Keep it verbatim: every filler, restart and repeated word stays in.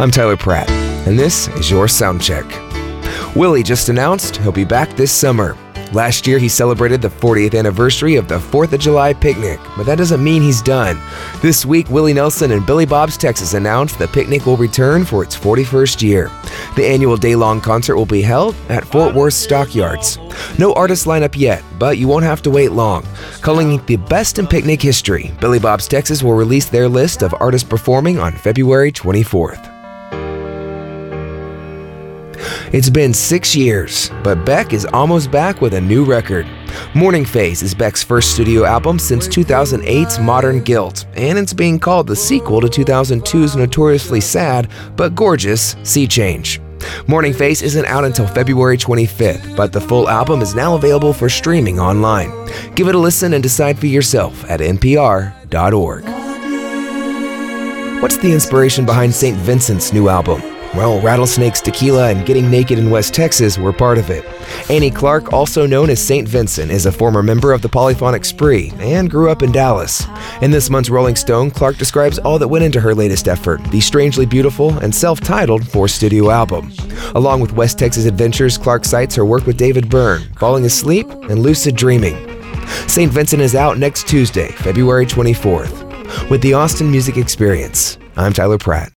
I'm Tyler Pratt, and this is your Soundcheck. Willie just announced he'll be back this summer. Last year, he celebrated the fortieth anniversary of the fourth of July picnic, but that doesn't mean he's done. This week, Willie Nelson and Billy Bob's Texas announced the picnic will return for its forty-first year. The annual day-long concert will be held at Fort Worth Stockyards. No artist lineup yet, but you won't have to wait long. Calling it the best in picnic history, Billy Bob's Texas will release their list of artists performing on February twenty-fourth. It's been six years, but Beck is almost back with a new record. Morning Phase is Beck's first studio album since two thousand eight's Modern Guilt, and it's being called the sequel to two thousand two's notoriously sad but gorgeous Sea Change. Morning Phase isn't out until February twenty-fifth, but the full album is now available for streaming online. Give it a listen and decide for yourself at N P R dot org. What's the inspiration behind Saint Vincent's new album? Well, Rattlesnakes Tequila and Getting Naked in West Texas were part of it. Annie Clark, also known as Saint Vincent, is a former member of the Polyphonic Spree and grew up in Dallas. In this month's Rolling Stone, Clark describes all that went into her latest effort, the strangely beautiful and self-titled fourth studio album. Along with West Texas adventures, Clark cites her work with David Byrne, Falling Asleep, and Lucid Dreaming. Saint Vincent is out next Tuesday, February twenty-fourth. With the Austin Music Experience, I'm Tyler Pratt.